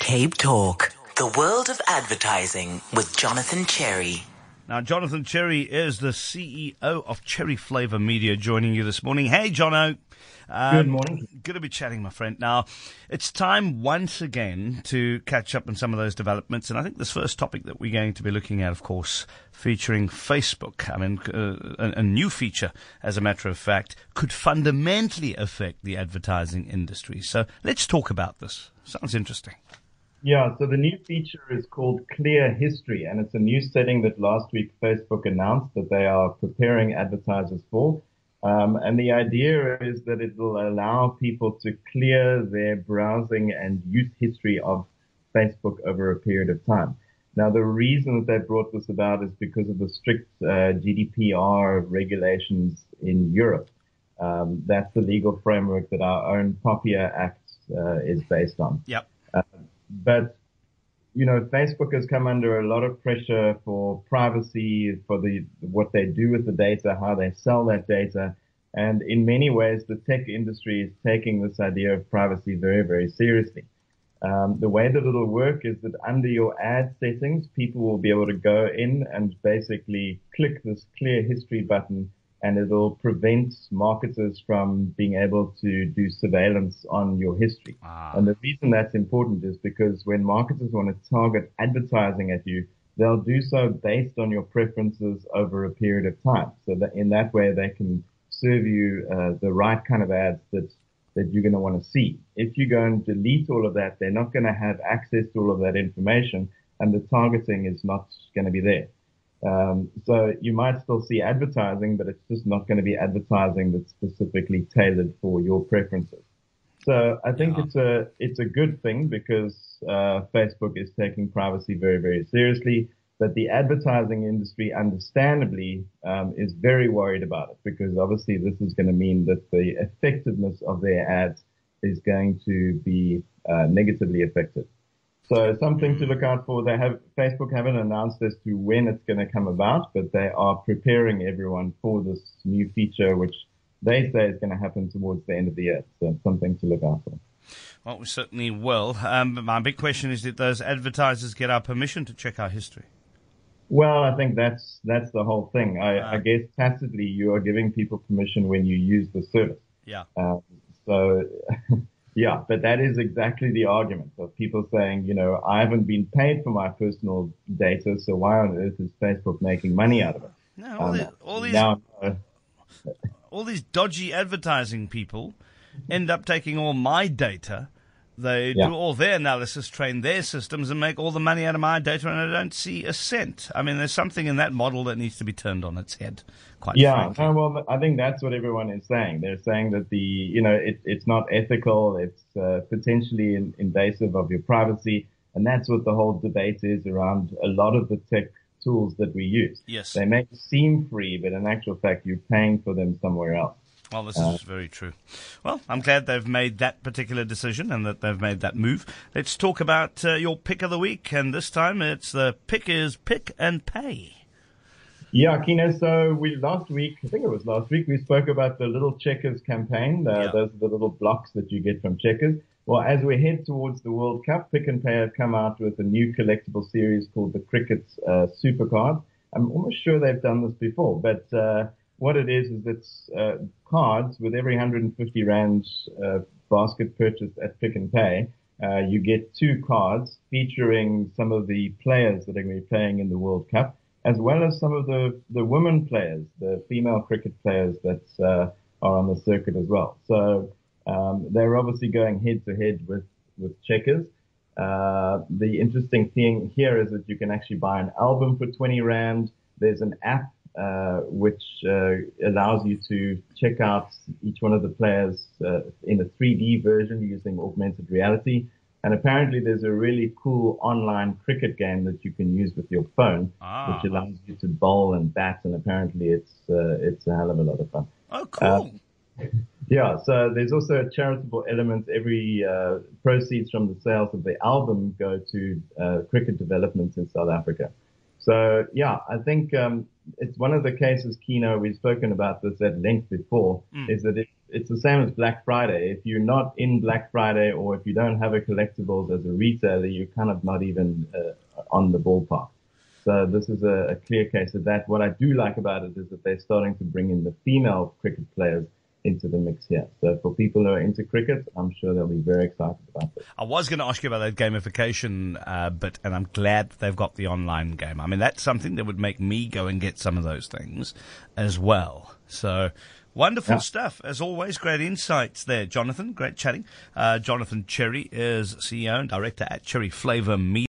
Cape Talk, the world of advertising with Jonathan Cherry. Now, Jonathan Cherry is the CEO of Cherry Flavour Media, joining you this morning. Hey, Jono. Good morning. Good to be chatting, my friend. Now, it's time once again to catch up on some of those developments. And I think this first topic that we're going to be looking at, of course, featuring Facebook. I mean, a new feature, as a matter of fact, could fundamentally affect the advertising industry. So let's talk about this. Sounds interesting. Yeah, so the new feature is called Clear History, and it's a new setting that last week Facebook announced that they are preparing advertisers for. And the idea is that it will allow people to clear their browsing and use history of Facebook over a period of time. Now, the reason that they brought this about is because of the strict GDPR regulations in Europe. That's the legal framework that our own POPIA Act is based on. Yep. But, you know, Facebook has come under a lot of pressure for privacy, for what they do with the data, how they sell that data. And in many ways, the tech industry is taking this idea of privacy very, very seriously. The way that it'll work is that under your ad settings, people will be able to go in and basically click this clear history button, and it'll prevent marketers from being able to do surveillance on your history. And the reason that's important is because when marketers want to target advertising at you, they'll do so based on your preferences over a period of time. So that in that way, they can serve you the right kind of ads that you're going to want to see. If you go and delete all of that, they're not going to have access to all of that information, and the targeting is not going to be there. So you might still see advertising, but it's just not going to be advertising that's specifically tailored for your preferences. So I think it's a good thing because Facebook is taking privacy very, very seriously. But the advertising industry, understandably, is very worried about it because obviously this is going to mean that the effectiveness of their ads is going to be negatively affected. So something to look out for. Facebook haven't announced as to when it's going to come about, but they are preparing everyone for this new feature, which they say is going to happen towards the end of the year. So it's something to look out for. Well, we certainly will. But my big question is, did those advertisers get our permission to check our history? Well, I think that's the whole thing. I guess tacitly you are giving people permission when you use the service. Yeah. Yeah, but that is exactly the argument of people saying, you know, I haven't been paid for my personal data, so why on earth is Facebook making money out of it? No, all these dodgy advertising people end up taking all my data. They do all their analysis, train their systems, and make all the money out of my data, and I don't see a cent. I mean, there's something in that model that needs to be turned on its head, quite frankly. Well, I think that's what everyone is saying. They're saying that it's not ethical, it's potentially invasive of your privacy, and that's what the whole debate is around a lot of the tech tools that we use. Yes. They may seem free, but in actual fact, you're paying for them somewhere else. Well, this is very true. Well, I'm glad they've made that particular decision and that they've made that move. Let's talk about your pick of the week, and this time it's the pick is Pick and Pay. Yeah, Kino, so last week, we spoke about the Little Checkers campaign. Those are the little blocks that you get from Checkers. Well, as we head towards the World Cup, Pick and Pay have come out with a new collectible series called the Cricket's Supercard. I'm almost sure they've done this before, but what it is it's cards with every 150 Rand basket purchase at Pick and Pay. You get 2 cards featuring some of the players that are going to be playing in the World Cup, as well as some of the women players, the female cricket players that are on the circuit as well. So they're obviously going head to head with Checkers. The interesting thing here is that you can actually buy an album for 20 Rand. There's an app which allows you to check out each one of the players in a 3D version using augmented reality. And apparently there's a really cool online cricket game that you can use with your phone, which allows you to bowl and bat, and apparently it's a hell of a lot of fun. Oh, cool. So there's also a charitable element. Every proceeds from the sales of the album go to cricket developments in South Africa. So, I think it's one of the cases, Kino, we've spoken about this at length before, is that it's the same as Black Friday. If you're not in Black Friday or if you don't have a collectibles as a retailer, you're kind of not even on the ballpark. So this is a clear case of that. What I do like about it is that they're starting to bring in the female cricket players into the mix here. So for people who are into cricket, I'm sure they'll be very excited about this. I was going to ask you about that gamification bit, and I'm glad they've got the online game. I mean, that's something that would make me go and get some of those things as well. So wonderful stuff. As always, great insights there, Jonathan. Great chatting. Jonathan Cherry is CEO and director at Cherry Flavour Media.